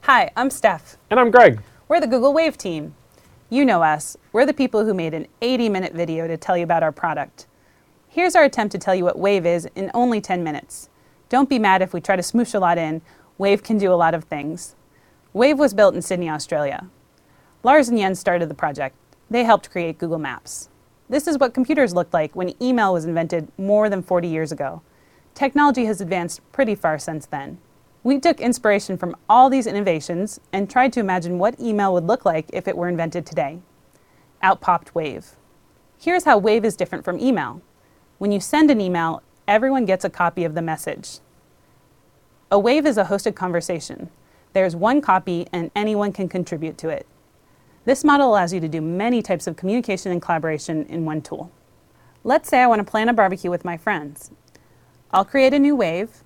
Hi, I'm Steph. And I'm Greg. We're the Google Wave team. You know us. We're the people who made an 80-minute video to tell you about our product. Here's our attempt to tell you what Wave is in only 10 minutes. Don't be mad if we try to smoosh a lot in. Wave can do a lot of things. Wave was built in Sydney, Australia. Lars and Jens started the project. They helped create Google Maps. This is what computers looked like when email was invented more than 40 years ago. Technology has advanced pretty far since then. We took inspiration from all these innovations and tried to imagine what email would look like if it were invented today. Out popped Wave. Here's how Wave is different from email. When you send an email, everyone gets a copy of the message. A Wave is a hosted conversation. There's one copy and anyone can contribute to it. This model allows you to do many types of communication and collaboration in one tool. Let's say I want to plan a barbecue with my friends. I'll create a new Wave,